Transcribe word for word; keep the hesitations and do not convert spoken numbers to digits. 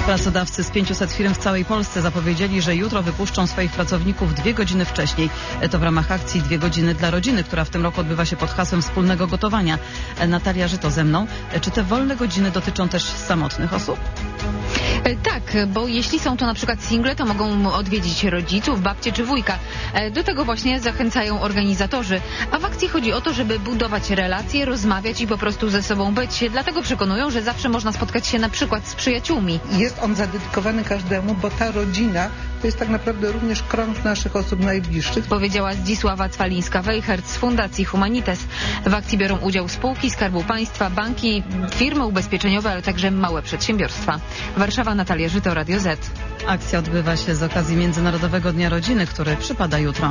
Pracodawcy z pięciuset firm w całej Polsce zapowiedzieli, że jutro wypuszczą swoich pracowników dwie godziny wcześniej. To w ramach akcji Dwie godziny dla rodziny, która w tym roku odbywa się pod hasłem wspólnego gotowania. Natalia Żyto ze mną. Czy te wolne godziny dotyczą też samotnych osób? Tak, bo jeśli są to na przykład single, to mogą odwiedzić rodziców, babcię czy wujka. Do tego właśnie zachęcają organizatorzy. A w akcji chodzi o to, żeby budować relacje, rozmawiać i po prostu ze sobą być. Dlatego przekonują, że zawsze można spotkać się na przykład z przyjaciółmi. Jest on zadedykowany każdemu, bo ta rodzina to jest tak naprawdę również krąg naszych osób najbliższych. Powiedziała Zdzisława Cwalińska-Wejherc z Fundacji Humanites. W akcji biorą udział spółki Skarbu Państwa, banki, firmy ubezpieczeniowe, ale także małe przedsiębiorstwa. Warszawa, Natalia Żyto, Radio Z. Akcja odbywa się z okazji Międzynarodowego Dnia Rodziny, który przypada jutro.